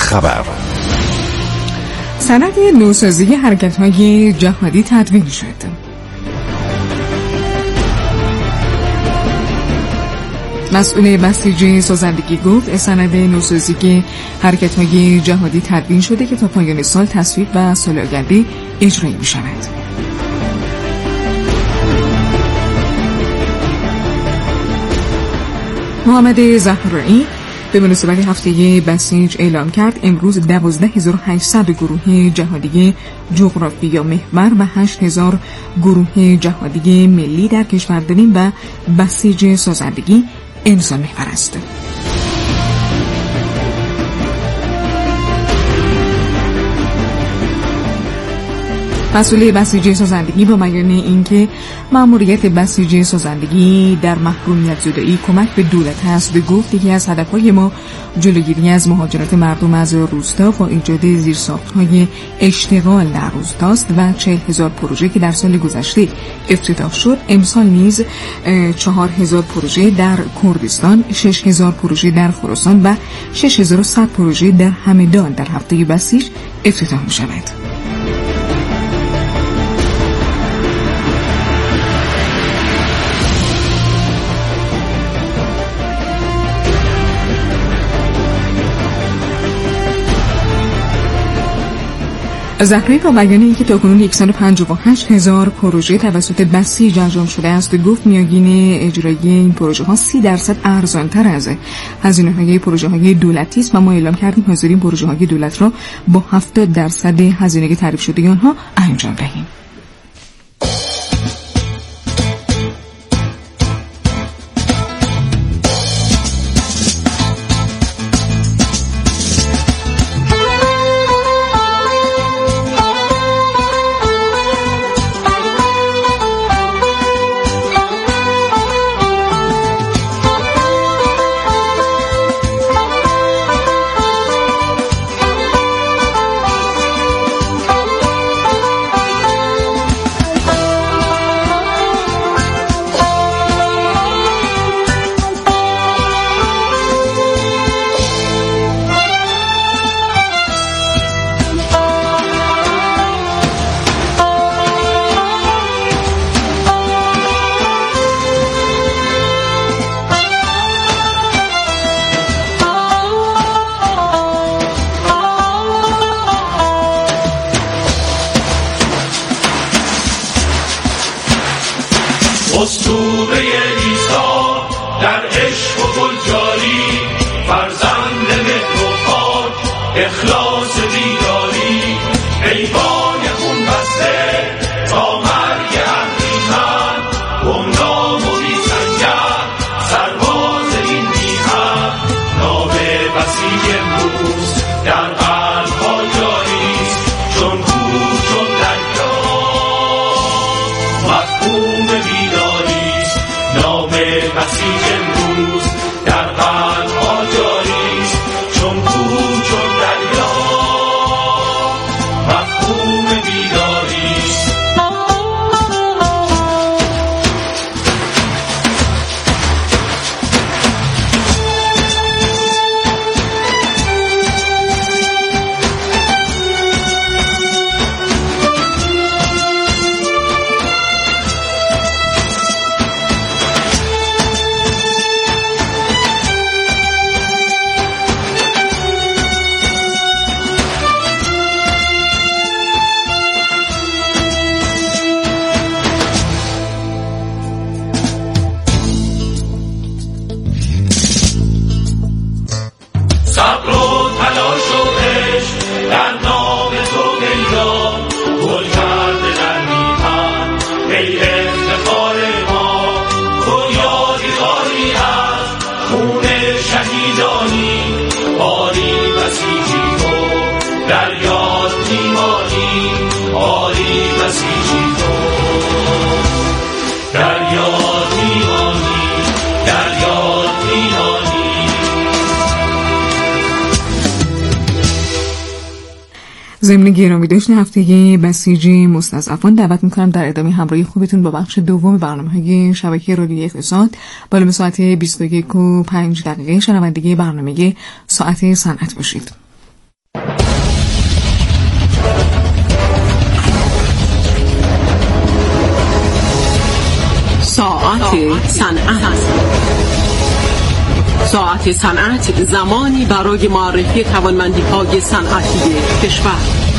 خبر. سند نوسازی حرکت‌های جهادی تدوین شد. مسئول بسیج سازندگی گفت سند نوسازی حرکت‌های جهادی تدوین شده که تا پایان سال تصویب و سال آینده اجرایی می‌شود. محمد زهرایی به مناسبت هفته بسیج اعلام کرد امروز 12800 گروه جهادی جغرافی یا محور و 8000 گروه جهادی ملی در کشور داریم و بسیج سازندگی انسان محور است. مسئول بسیج سازندگی با بیان اینکه مأموریت بسیج سازندگی در محرومیت زدایی کمک به دولت است، گفت یکی از هدفهای ما جلوگیری از مهاجرت مردم از روستا با ایجاد زیرساخت‌های اشتغال در روستاست و 40,000 پروژه که در سال گذشته افتتاح شد، امسال نیز 4,000 پروژه در کردستان، 6,000 پروژه در خراسان و 6,100 پروژه در همدان در هفته بسیج افتتاح می‌شود. زهرایی با بیان اینکه تاکنون 158,000 پروژه توسط بسیج انجام شده است، گفت میانگین اجرایی این پروژه ها 30% ارزان‌تر از هزینه‌های پروژه های دولتی است و ما اعلام کردیم حاضرین پروژه های دولت را با 70% هزینه تعریف شده آنها انجام دهیم. اسطوره عیسی در عشق و گلجاری، فرزند مهر و پاک، اخلاص بیداری، ایوان خون بسته تا مرگ اهریمن، گمنام و بی‌سنگر سرباز این میهن، نام بسیج امروز در قلب‌ها جاریست چون کوه چون دریا، مفهوم بیداریست نام بسیج امروز در قلب‌ها جاریست چون کوه چون دریا، مفهوم بیداریست. صبر و تلاش و عشق در نام تو پیدا، گل کرده در میهن ای افتخار ما، تو یادگاری از خون شهیدانی، آری بسیجی تو در یاد میمانی، آری بسیجی تو در یاد میمانی، در یاد میمانی. ضمن گرامی داشتن هفته بسیج مستضعفان دعوت میکنم در ادامه همراهی خوبتون با بخش دوم برنامه‌های شبکه رادیویی اقتصاد بالا ساعت 21:05 شنونده برنامه ساعت صنعت باشید. ساعت صنعت، زمانی برای معرفی توانمندی‌های صنعتی کشور.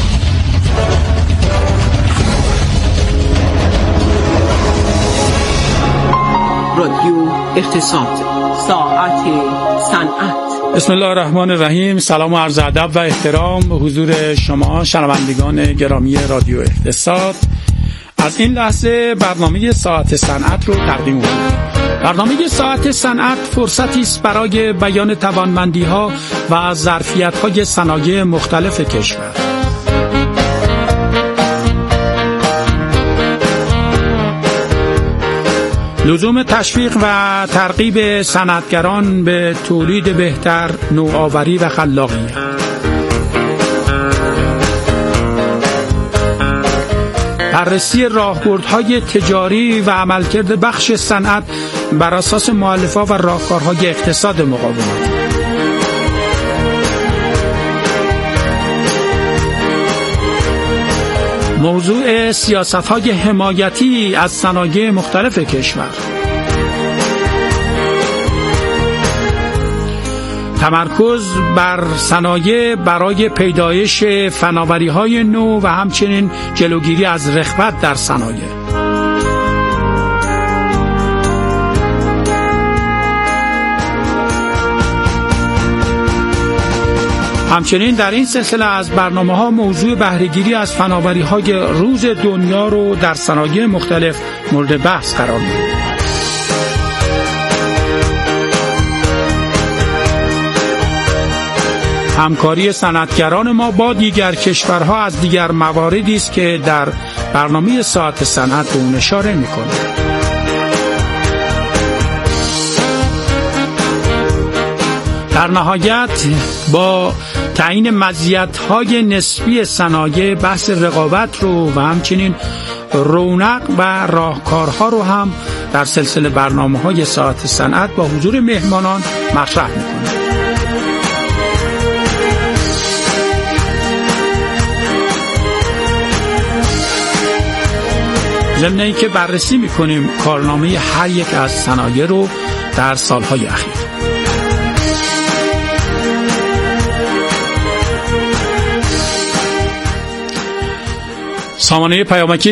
رادیو اقتصاد، ساعت صنعت. بسم الله الرحمن الرحیم. سلام و عرض ادب و احترام به حضور شما شنوندگان گرامی رادیو اقتصاد. از این لحظه برنامه ساعت صنعت رو تقدیم می‌کنم. برنامه ساعت صنعت فرصتی است برای بیان توانمندی‌ها و ظرفیت‌های صنایع مختلف کشور. لزوم تشویق و ترغیب صنعتگران به تولید بهتر، نوآوری و خلاقیت. بررسی راهبردهای تجاری و عملکرد بخش صنعت بر اساس مؤلفه‌ها و راهکارهای اقتصاد مقاومت. موضوع سیاست‌های حمایتی از صنایع مختلف کشور. تمرکز بر صنایع برای پیدایش فناوری‌های نو و همچنین جلوگیری از رقابت در صنایع. همچنین در این سلسله از برنامه‌ها موضوع بهره‌گیری از فناوری‌های روز دنیا رو در صنایع مختلف مورد بحث قرار می‌دیم. همکاری صنعتگران ما با دیگر کشورها از دیگر مواردی است که در برنامه ساعت صنعت به اون اشاره می‌کنیم. در نهایت با تعیین مزیت‌های نسبی صنایع بحث رقابت رو و همچنین رونق و راهکارها رو هم در سلسله برنامه‌های ساعت صنعت با حضور مهمانان مطرح می‌کنیم. ضمن اینکه بررسی می‌کنیم کارنامه هر یک از صنایع رو در سال‌های اخیر. سامانه پیامکی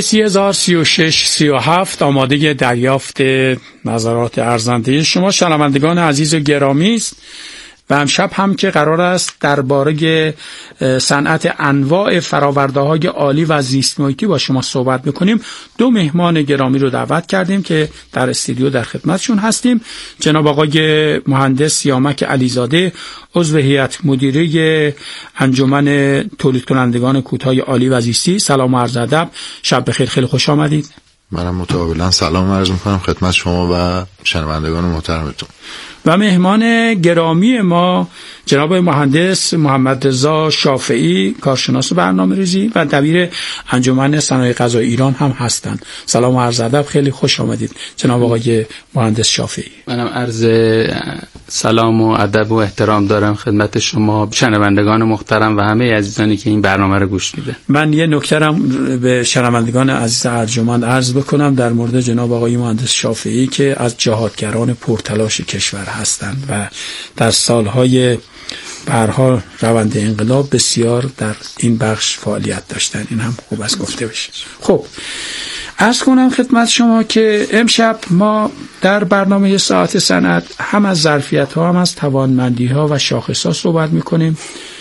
303637 آماده دریافت نظرات ارزنده شما شنوندگان عزیز و گرامی است و امشب هم که قرار است درباره صنعت انواع فرآورده‌های عالی و زیست محیطی با شما صحبت می‌کنیم. دو مهمان گرامی رو دعوت کردیم که در استودیو در خدمتشون هستیم. جناب آقای مهندس سیامک علیزاده، عضو هیئت مدیره انجمن تولید کنندگان کودهای عالی و زیستی. سلام و عرض ادب، شب بخیر، خیلی خوش آمدید. منم متقابلا سلام عرض می‌کنم خدمت شما و شنوندگان محترمتون. و مهمان گرامی ما جناب مهندس محمد رضا شافعی، کارشناس برنامه‌ریزی و دبیر انجمن صنایع غذایی ایران هم هستند. سلام و عرض ادب، خیلی خوش آمدید جناب آقای مهندس شافعی. منم عرض سلام و ادب و احترام دارم خدمت شما شنوندگان محترم و همه عزیزانی که این برنامه رو گوش میدن. من یه نکته به شنوندگان عزیز ارجمند عرض بکنم در مورد جناب آقای مهندس شافعی که از جهادگران پرتلاش کشور هستند و در سالهای به هر حال روند انقلاب بسیار در این بخش فعالیت داشتن. این هم خوب است گفته بشه. خب عرض کنم خدمت شما که امشب ما در برنامه ساعت صنعت هم از ظرفیت‌ها هم از توانمندی‌ها و شاخص‌ها صحبت می‌کنیم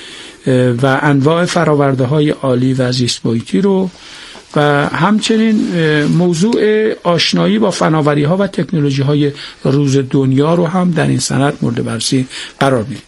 و انواع فرآورده‌های عالی و زیست محیطی رو و همچنین موضوع آشنایی با فناوری‌ها و تکنولوژی‌های روز دنیا رو هم در این صنعت مورد بررسی قرار میدیم.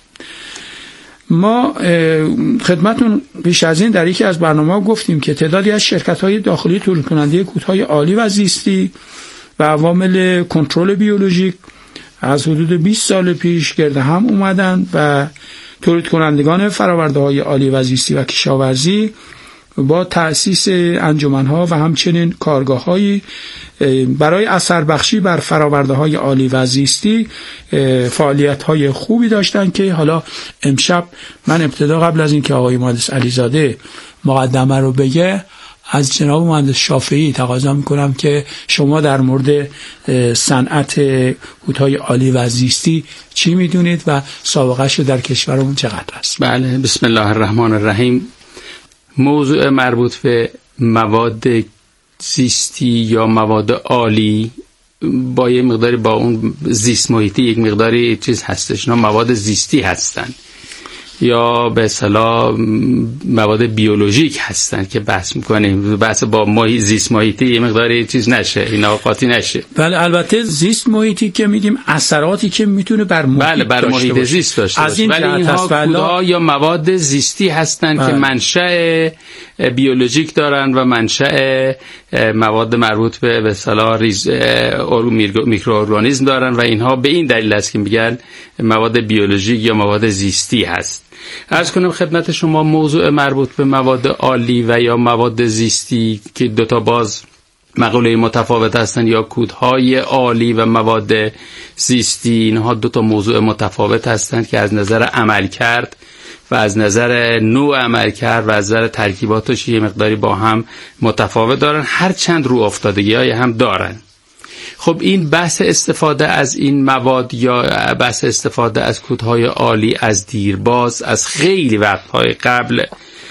ما خدمتون پیش از این در یکی از برنامه‌ها گفتیم که تعدادی از شرکت‌های داخلی تولید کننده کودهای عالی و زیستی و عوامل کنترل بیولوژیک از حدود 20 سال پیش گرد هم اومدن و تولید کنندگان فرآورده‌های عالی و زیستی و کشاورزی با تأسیس انجمن‌ها و همچنین کارگاه‌هایی برای اثر بخشی بر فرآورده‌های عالی و زیستی فعالیت‌های خوبی داشتن که حالا امشب من ابتدا قبل از اینکه آقای مهندس علیزاده مقدمه رو بگه از جناب مهندس شافعی تقاضا میکنم که شما در مورد صنعت کودهای عالی و زیستی چی میدونید و سابقه‌اش در کشورمون چقدر است؟ بله، بسم الله الرحمن الرحیم. موضوع مربوط به مواد زیستی یا مواد عالی با یه مقداری با اون زیست محیطی یک مقداری چیز هستش، اینا مواد زیستی هستن یا به اصطلاح مواد بیولوژیک هستن که بحث میکنیم. بحث با زیست محیطی یه مقداری چیز نشه، اینا قاطی نشه. بله، البته زیست محیطی که میگیم اثراتی که میتونه بر محیط بله بر محیط زیست داشته باشه، ولی اینها کودها یا مواد زیستی هستن که منشأ بیولوژیک دارن و منشأ مواد مربوط به اصطلاح میکروارگانیسم دارن و اینها به این دلیل است که میگن مواد بیولوژیک یا مواد زیستی هست. عرض کنم خدمت شما موضوع مربوط به مواد عالی و یا مواد زیستی که دوتا باز مقوله متفاوت هستند، یا کودهای عالی و مواد زیستی، اینها دوتا موضوع متفاوت هستند که از نظر عملکرد و از نظر نوع عملکرد و از نظر ترکیباتش یه مقداری با هم متفاوت دارن، هر چند رو افتادگی‌های هم دارن. خب این بحث استفاده از این مواد یا بحث استفاده از کودهای عالی از دیرباز از خیلی وقتهای قبل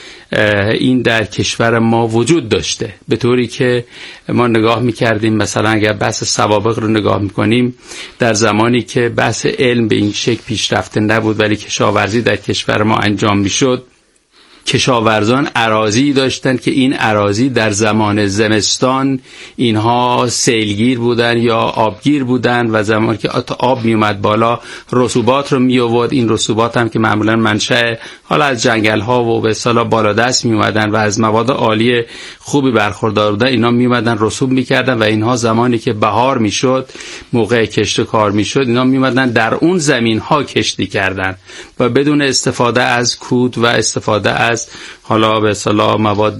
این در کشور ما وجود داشته، به طوری که ما نگاه میکردیم مثلا اگر بحث سوابق رو نگاه میکنیم در زمانی که بحث علم به این شکل پیشرفته نبود ولی کشاورزی در کشور ما انجام میشد، کشاورزان اراضی داشتند که این اراضی در زمان زمستان اینها سیلگیر بودن یا آبگیر بودن و زمانی که آب می اومد بالا رسوبات رو می آورد. این رسوبات هم که معمولا منشأ حالا از جنگل ها و به اصطلاح بالادست می اومدن و از مواد عالی خوبی برخوردار بودن، اینا می اومدن رسوب می کردن و اینها زمانی که بهار می شد موقع کشت کار می شد اینا می اومدن در اون زمین ها کشتی کردن و بدون استفاده از کود و استفاده از حالا به اصطلاح مواد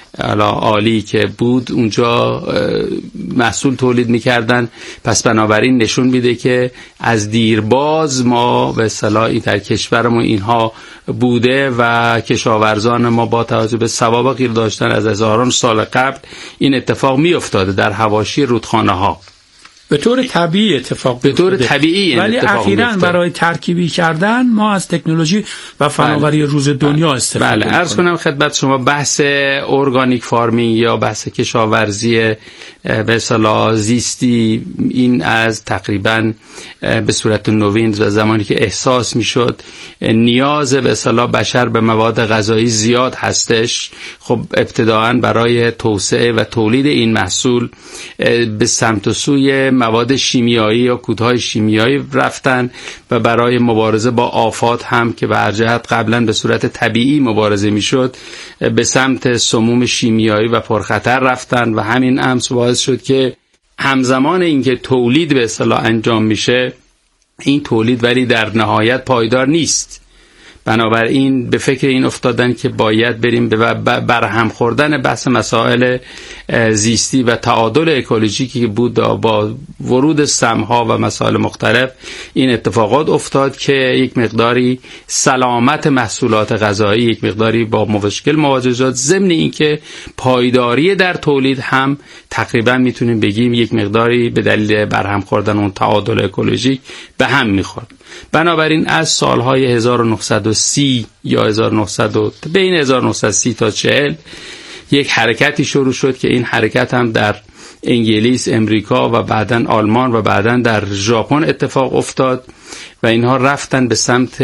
عالی که بود اونجا محصول تولید میکردن. پس بنابراین نشون میده که از دیرباز ما به اصطلاح این در کشورمون اینها بوده و کشاورزان ما با توجه به سوابقی داشتن از هزاران سال قبل این اتفاق میافتاده در حواشی رودخانه ها به طور طبیعی اتفاق به طور طبیعی، ولی اخیراً برای ترکیبی کردن ما از تکنولوژی و فناوری روز دنیا استفاده می‌کنیم. عرض کنم خدمت شما بحث ارگانیک فارمینگ یا بحث کشاورزی به اصطلاح زیستی این از تقریباً به صورت نوین و زمانی که احساس می‌شد نیاز به اصطلاح بشر به مواد غذایی زیاد هستش، خب ابتداءً برای توسعه و تولید این محصول به سمت و سوی مواد شیمیایی یا کودهای شیمیایی رفتن و برای مبارزه با آفات هم که به هر جهت قبلا به صورت طبیعی مبارزه میشد به سمت سموم شیمیایی و پرخطر رفتن و همین امر باعث شد که همزمان اینکه تولید به اصطلاح انجام میشه این تولید ولی در نهایت پایدار نیست. بنابراین به فکر این افتادن که باید بریم به برهم خوردن بحث مسائل زیستی و تعادل اکولوژیکی که بود با ورود سمها و مسائل مختلف این اتفاقات افتاد که یک مقداری سلامت محصولات غذایی یک مقداری با مشکل مواجه شد، ضمن اینکه پایداری در تولید هم تقریبا میتونیم بگیم یک مقداری به دلیل برهم خوردن اون تعادل اکولوژیک به هم میخورد. بنابراین از سالهای 1930 یا بین 1930 تا 40 یک حرکتی شروع شد که این حرکت هم در انگلیس، امریکا و بعداً آلمان و بعداً در ژاپن اتفاق افتاد و اینها رفتن به سمت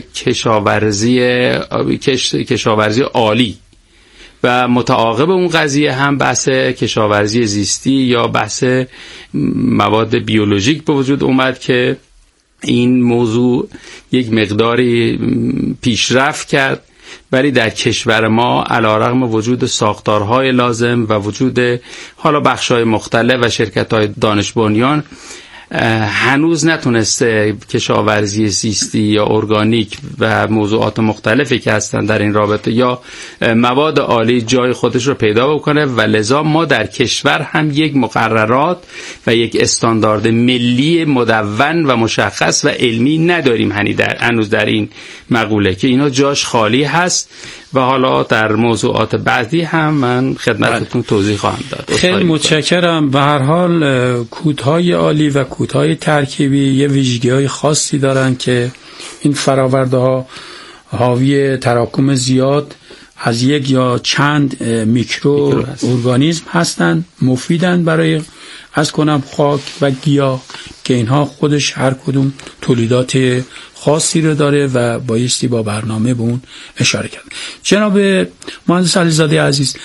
کشاورزی عالی و متعاقب اون قضیه هم بحث کشاورزی زیستی یا بحث مواد بیولوژیک به وجود اومد که این موضوع یک مقداری پیشرفت کرد، ولی در کشور ما علیرغم وجود ساختارهای لازم و وجود حالا بخش‌های مختلف و شرکت‌های دانش بنیان هنوز نتونسته کشاورزی زیستی یا ارگانیک و موضوعات مختلفی که هستن در این رابطه یا مواد آلی جای خودش رو پیدا بکنه و لذا ما در کشور هم یک مقررات و یک استاندارد ملی مدون و مشخص و علمی نداریم هنوز در این مقوله که اینا جاش خالی هست و حالا در موضوعات بعدی هم من خدمتتون توضیح خواهم داد. خیلی متشکرم. به هر حال کودهای عالی و کودهای ترکیبی یه ویژگی‌های خاصی دارن که این فراورده ها حاوی تراکم زیاد از یک یا چند میکرو ارگانیسم هستند، مفیدن برای از کنم خاک و گیاه که اینها خودش هر کدوم تولیدات خاصی رو داره و بایستی با برنامه به اون اشاره کرد. جناب مهندس علیزاده عزیز،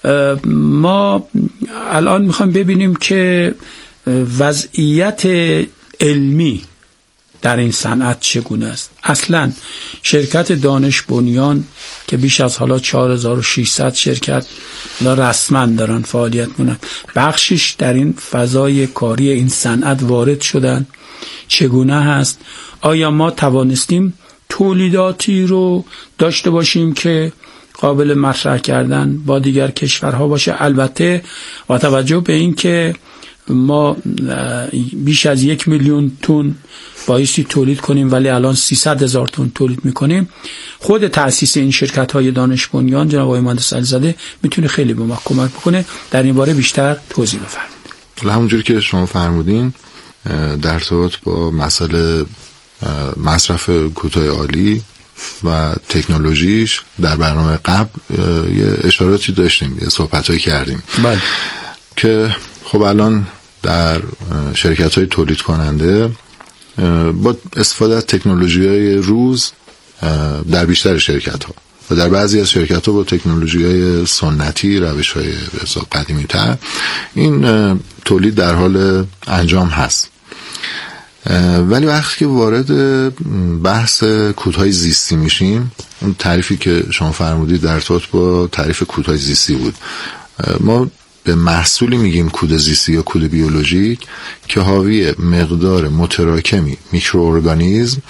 ما الان میخوایم ببینیم که وضعیت علمی در این صنعت چگونه است. اصلا شرکت دانش بنیان که بیش از حالا 4600 شرکت رسما دارن فعالیت میکنن، بخشش در این فضای کاری این صنعت وارد شدن، چگونه هست؟ آیا ما توانستیم تولیداتی رو داشته باشیم که قابل مطرح کردن با دیگر کشورها باشه؟ البته با توجه به این که ما بیش از 1 میلیون تن بایستی تولید کنیم ولی الان 300,000 تن تولید میکنیم، خود تأسیس این شرکت های دانش بنیان جناب آقای مهندس علیزاده میتونه خیلی به ما کمک بکنه. در این باره بیشتر توضیح بفرمایید. همونجوری که شما فرمودین در ارتباط با مسئله مصرف کودهای عالی و تکنولوژیش در برنامه قبل یه اشاراتی داشتیم، یه صحبتایی کردیم. بله. که خب الان در شرکت‌های تولید کننده با استفاده از تکنولوژی‌های روز در بیشتر شرکت‌ها و در بعضی از شرکت‌ها با تکنولوژی‌های سنتی، روش‌های قدیمی‌تر این تولید در حال انجام هست. ولی وقتی که وارد بحث کودهای زیستی میشیم، اون تعریفی که شما فرمودید در ارتباط با تعریف کودهای زیستی بود. ما به محصولی میگیم کود زیستی یا کود بیولوژیک که حاوی مقدار متراکمی میکروارگانیسم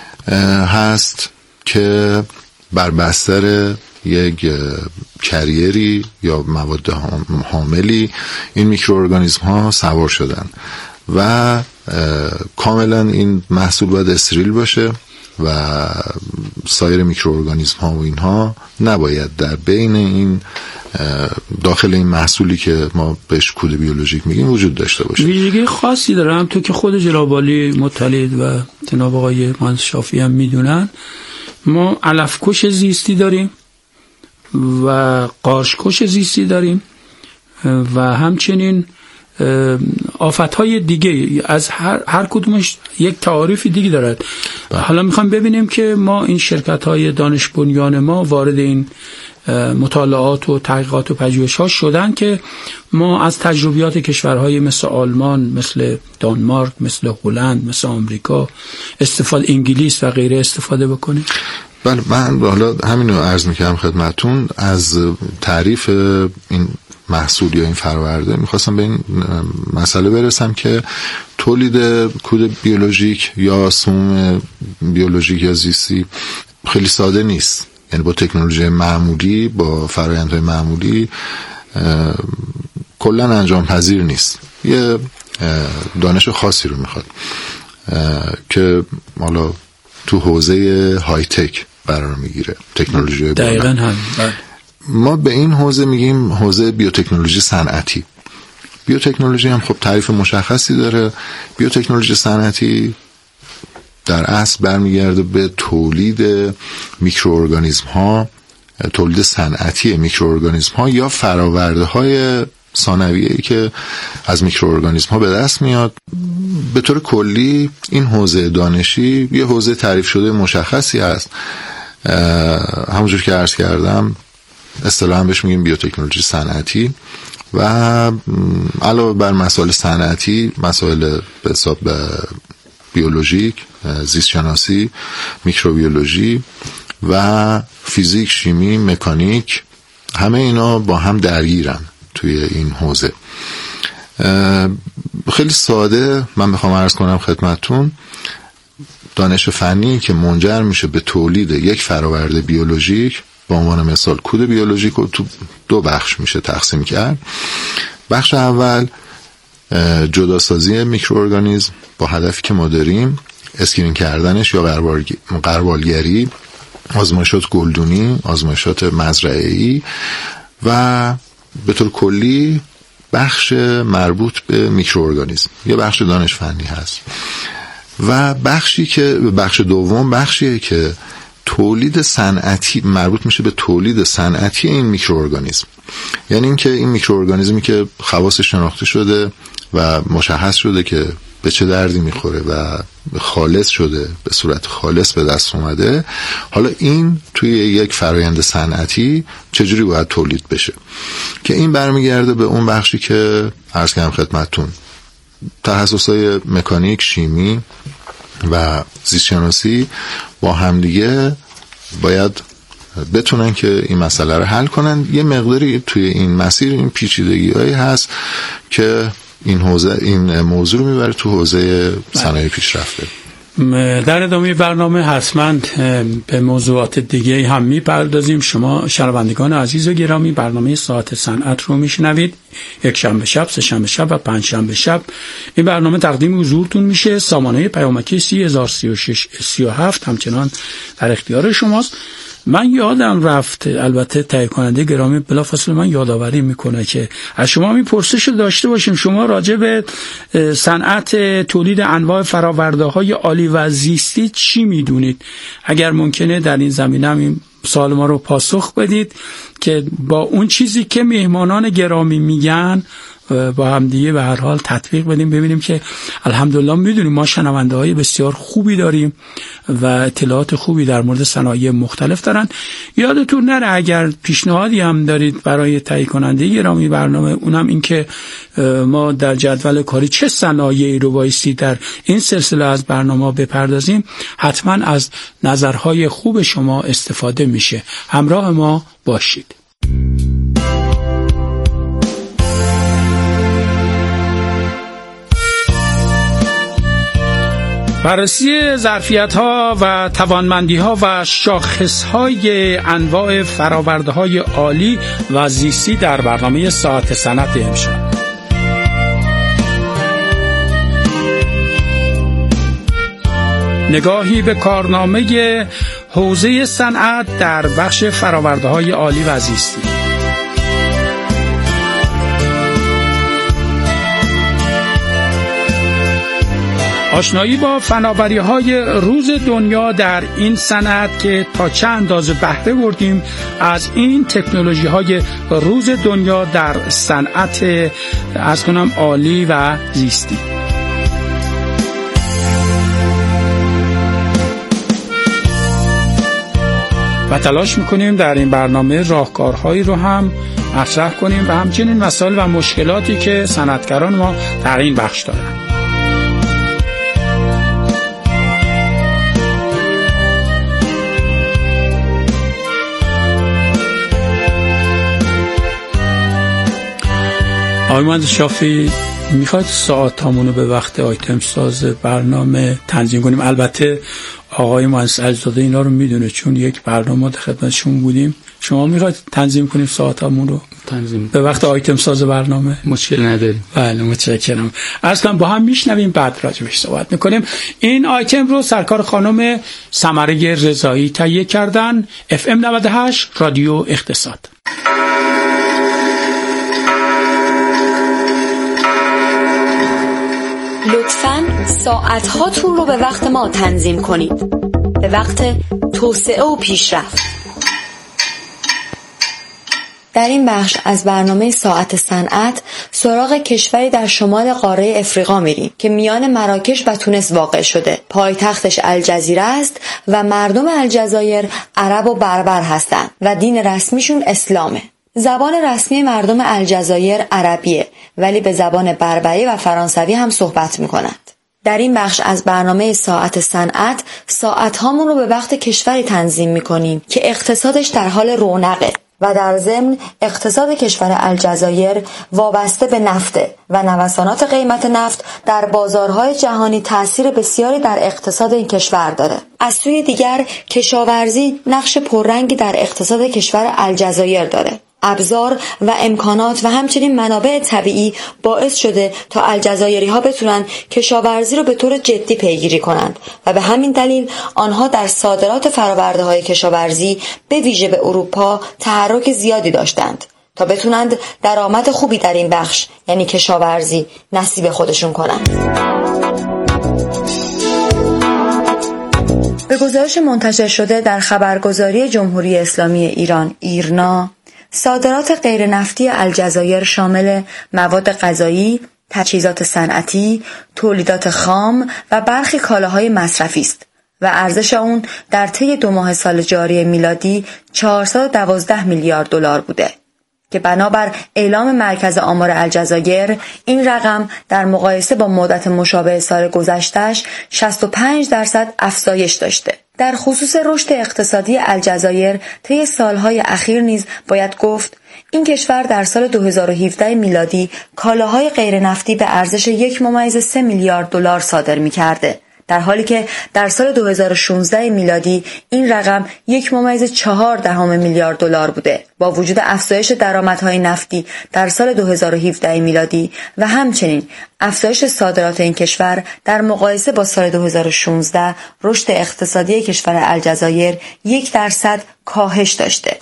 هست که بر بستر یک کریری یا مواد حاملی این میکروارگانیسم ها سوار شدن و کاملا این محصول باید استریل باشه و سایر میکروارگانیسم ها و اینها نباید در بین این داخل این محصولی که ما بهش کود بیولوژیک میگیم وجود داشته باشه. ویژگی خاصی داره، هم تو که خود جناب عالی مطلع و جناب آقای مهندس شافعی هم میدونن، ما علفکش زیستی داریم و قارچکش زیستی داریم و همچنین آفتهای دیگه از هر کدومش یک تعاریف دیگه دارد. حالا میخوام ببینیم که ما این شرکت‌های دانش بنیان ما وارد این مطالعات و تحقیقات و پژوهش‌ها شدن که ما از تجربیات کشورهای مثل آلمان، مثل دانمارک، مثل هلند، مثل آمریکا استفاده، انگلیس و غیره استفاده بکنیم. بله، من حالا همین رو عرض می‌کردم خدمتتون. از تعریف این محصول یا این فراورده میخواستم به این مسئله برسم که تولید کود بیولوژیک یا سموم بیولوژیک یا زیستی خیلی ساده نیست. یعنی با تکنولوژی معمولی، با فرآیندهای معمولی کلا انجام پذیر نیست. یه دانش خاصی رو میخواد که حالا تو حوزه های تک قرار میگیره، تکنولوژی دقیقاً هم. ما به این حوزه میگیم حوزه بیوتکنولوژی صنعتی. بیوتکنولوژی هم خب تعریف مشخصی داره. بیوتکنولوژی صنعتی در اصل برمیگرده به تولید میکروارگانیسم ها، تولید صنعتی میکروارگانیسم ها یا فراورده های ثانویه‌ای که از میکروارگانیسم ها به دست میاد. به طور کلی این حوزه دانشی یه حوزه تعریف شده مشخصی هست. همونجور که عرض کردم اصطلاحاً بهش میگیم بیوتکنولوژی صنعتی و علاوه بر مسائل صنعتی، مسائل به حساب بیولوژیک، زیست شناسی، میکروبیولوژی و فیزیک، شیمی، مکانیک، همه اینا با هم درگیرن توی این حوزه. خیلی ساده من بخوام عرض کنم خدمتتون، دانش فنی که منجر میشه به تولید یک فراورده بیولوژیک، به عنوان مثال کد بیولوژیک رو تو 2 بخش میشه تقسیم کرد. بخش اول جداسازی میکروارگانیسم با هدفی که ما داریم، اسکرین کردنش یا غربالگری، آزمایشات گلدونی، آزمایشات مزرعه‌ای و به طور کلی بخش مربوط به میکروارگانیسم یه بخش دانش فنی هست. و بخش دوم بخشیه که تولید صنعتی مربوط میشه به تولید صنعتی این میکروارگانیسم. یعنی اینکه این میکروارگانیسمی که خواصش شناخته شده و مشخص شده که به چه دردی میخوره و خالص شده، به صورت خالص به دست اومده، حالا این توی یک فرایند صنعتی چجوری باید تولید بشه، که این برمیگرده به اون بخشی که عرض کردم خدمتتون، تخصصهای مکانیک، شیمی و زیست شناسی با همدیگه باید بتونن که این مسئله رو حل کنن. یه مقداری توی این مسیر این پیچیدگی‌هایی هست که این موضوع رو میبره تو حوزه صنایع پیشرفته. در ادامه برنامه حتما به موضوعات دیگه هم میپردازیم. شما شنوندگان عزیز و گرامی، برنامه ساعت صنعت رو میشنوید. یک شنبه شب، سه شنبه شب و پنج شنبه شب این برنامه تقدیم حضورتون میشه. سامانه پیامکی 303637 همچنان در اختیار شماست. من یادم رفت، البته تهیه کننده گرامی بلافاصله من یادآوری میکنه که از شما میپرسش داشته باشیم شما راجع به صنعت تولید انواع فرآورده‌های عالی و زیستی چی میدونید؟ اگر ممکنه در این زمینه هم این سوال ما رو پاسخ بدید که با اون چیزی که مهمانان گرامی میگن با هم دیگه به هر حال تطبیق بدیم، ببینیم که الحمدلله میدونیم ما شنونده های بسیار خوبی داریم و اطلاعات خوبی در مورد صنایع مختلف دارن. یادتون نره اگر پیشنهادی هم دارید برای تهیه کننده گرامی برنامه، اونم این که ما در جدول کاری چه صنایعی رو بایستی در این سلسله از برنامه بپردازیم، حتما از نظرهای خوب شما استفاده میشه. همراه ما باشید. بررسی ظرفیت‌ها و توانمندی‌ها و شاخص‌های انواع فرآورده‌های عالی و زیستی در برنامه ساعت صنعت امشب. نگاهی به کارنامه حوزه صنعت در بخش فرآورده‌های عالی و زیستی. آشنایی با فناوری‌های روز دنیا در این صنعت که تا چه اندازه بهره بردیم از این تکنولوژی‌های روز دنیا در صنعت عالی و زیستی. و تلاش می‌کنیم در این برنامه راهکارهایی رو هم مطرح کنیم و همچنین مسائل و مشکلاتی که صنعتگران ما در این بخش دارند. آقای مهندس شافعی، میخواد ساعتامون رو به وقت آیتم ساز برنامه تنظیم کنیم؟ البته آقای مهندس علیزاده اینا رو میدونه چون یک برنامه در خدمتشون بودیم. شما میخواد تنظیم کنیم ساعتامون رو به وقت آیتم ساز برنامه؟ مشکل نداریم. بله متشکرم. اصلا با هم میشنویم بعد راجبش صحبت میکنیم. این آیتم رو سرکار خانم سمره رضایی تهیه کردن. FM 98 رادیو اقتصاد. لطفاً ساعت هاتون رو به وقت ما تنظیم کنید، به وقت توسعه و پیشرفت. در این بخش از برنامه ساعت صنعت سراغ کشوری در شمال قاره افریقا میریم که میان مراکش و تونس واقع شده. پایتختش الجزیره است و مردم الجزایر عرب و بربر هستند و دین رسمیشون اسلامه. زبان رسمی مردم الجزایر عربیه، ولی به زبان بربری و فرانسوی هم صحبت میکنند. در این بخش از برنامه ساعت صنعت ساعت هامون رو به وقت کشوری تنظیم میکنیم که اقتصادش در حال رونقه. و در ضمن اقتصاد کشور الجزایر وابسته به نفته و نوسانات قیمت نفت در بازارهای جهانی تأثیر بسیاری در اقتصاد این کشور داره. از سوی دیگر کشاورزی نقش پررنگی در اقتصاد کشور الجزایر داره. ابزار و امکانات و همچنین منابع طبیعی باعث شده تا الجزایری ها بتونن کشاورزی رو به طور جدی پیگیری کنند و به همین دلیل آنها در صادرات فرآورده های کشاورزی به ویژه به اروپا تحرک زیادی داشتند تا بتونند درآمد خوبی در این بخش یعنی کشاورزی نصیب خودشون کنند. به گزارش منتشر شده در خبرگزاری جمهوری اسلامی ایران ایرنا، صادرات غیر نفتی الجزایر شامل مواد غذایی، تجهیزات صنعتی، تولیدات خام و برخی کالاهای مصرفی است و ارزش آن در طی 2 ماه سال جاری میلادی 412 میلیارد دلار بوده که بنابر اعلام مرکز آمار الجزایر این رقم در مقایسه با مدت مشابه سال گذشته‌اش 65% افزایش داشته. در خصوص رشد اقتصادی الجزایر طی سالهای اخیر نیز باید گفت این کشور در سال 2017 میلادی کالاهای غیر نفتی به ارزش 1.3 میلیارد دلار صادر می‌کرده، در حالی که در سال 2016 میلادی این رقم 1.4 میلیارد دلار بوده. با وجود افزایش درآمدهای نفتی در سال 2017 میلادی و همچنین افزایش صادرات این کشور در مقایسه با سال 2016 رشد اقتصادی کشور الجزایر 1% کاهش داشته.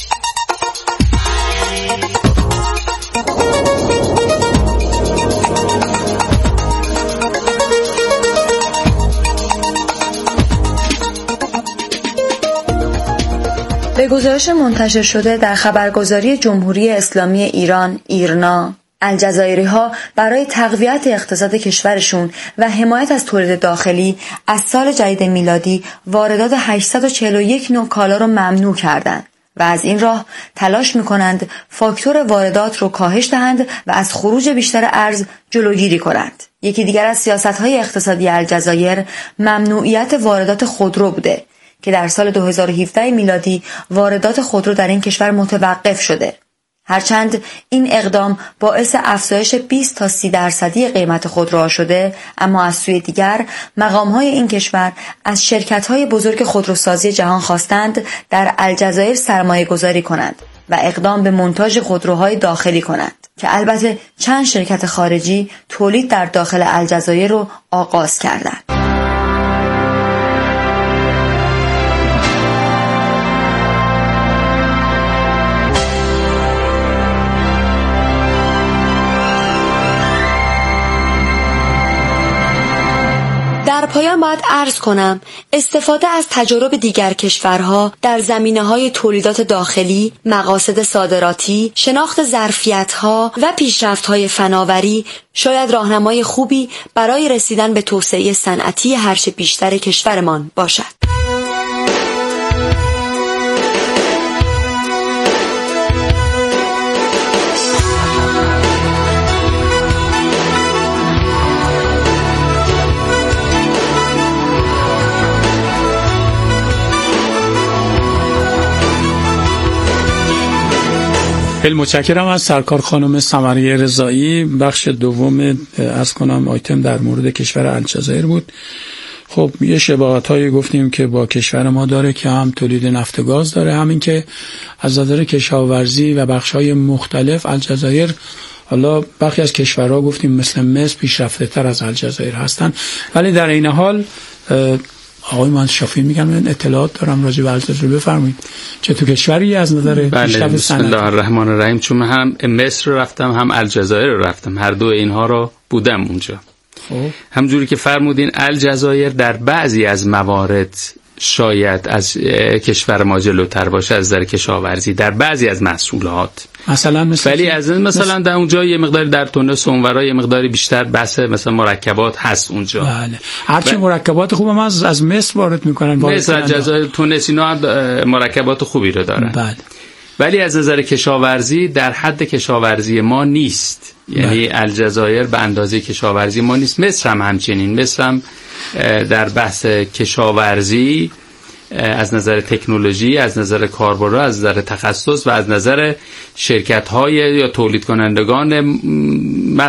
به گزارش منتشر شده در خبرگزاری جمهوری اسلامی ایران ایرنا، الجزایری‌ها برای تقویت اقتصاد کشورشون و حمایت از تولید داخلی از سال جدید میلادی واردات 841 نوع کالا رو ممنوع کردند و از این راه تلاش می‌کنند فاکتور واردات رو کاهش دهند و از خروج بیشتر ارز جلوگیری کنند. یکی دیگر از سیاست‌های اقتصادی الجزایر ممنوعیت واردات خودرو بوده که در سال 2017 میلادی واردات خودرو در این کشور متوقف شده. هرچند این اقدام باعث افزایش 20 تا 30% قیمت خودروها شده، اما از سوی دیگر مقام‌های این کشور از شرکت‌های بزرگ خودروسازی جهان خواستند در الجزایر سرمایه‌گذاری کنند و اقدام به مونتاژ خودروهای داخلی کنند که البته چند شرکت خارجی تولید در داخل الجزایر رو آغاز کردند. در پایان باید عرض کنم استفاده از تجارب دیگر کشورها در زمینه‌های تولیدات داخلی، مقاصد صادراتی، شناخت ظرفیت‌ها و پیشرفت‌های فناوری شاید راهنمای خوبی برای رسیدن به توسعه صنعتی هرچه بیشتر کشورمان باشد. خیلی متشکرم از سرکار خانم سمریه رضایی. بخش دوم از کنم آیتم در مورد کشور الجزایر بود. خب یه شباهت‌هایی گفتیم که با کشور ما داره که هم تولید نفت و گاز داره، همین که از نظر کشاورزی و بخش‌های مختلف الجزایر، حالا برخی از کشورها گفتیم مثل مصر پیشرفته‌تر از الجزایر هستن، ولی در این حال آقای مهندس شافعی میگن من اطلاعات دارم راجع به الجزایر، بفرمایید چه تو کشوری از نظر پیشرفت بسم الله الرحمن الرحیم. چون هم مصر رفتم هم الجزایر رفتم، هر دو اینها رو بودم اونجا. همجوری که فرمودین الجزایر در بعضی از موارد شاید از کشور ما جلوتر باشه از نظر کشاورزی در بعضی از محصولات، ولی از مثلا در اونجا یه مقداری در تونس اونورا یه مقداری بیشتر بحث مثلا مرکبات هست اونجا. بله هرچی مرکبات خوب هم از مصر وارد میکنن، مصر، الجزایر، تونس اینا هم مرکبات خوبی رو دارن. بله. ولی از نظر کشاورزی در حد کشاورزی ما نیست، یعنی الجزایر به اندازه کشاورزی ما نیست. مصر هم همچنین، مصر هم در بحث کشاورزی از نظر تکنولوژی، از نظر کاربرا، از نظر تخصص و از نظر شرکت‌های یا تولید کنندگان